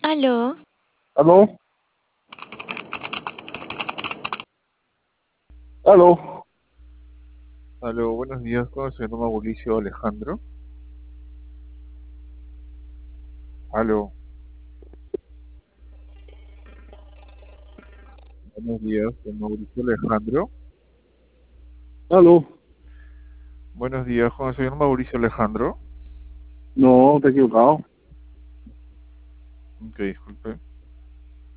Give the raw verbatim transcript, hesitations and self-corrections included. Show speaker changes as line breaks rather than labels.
Aló,
¿Aló? ¿Aló?
Aló, buenos días, con el señor Mauricio Alejandro. Aló, buenos días, con Mauricio Alejandro.
¿Aló?
Buenos días, con el señor Mauricio Alejandro.
No, te he equivocado.
Ok, disculpe.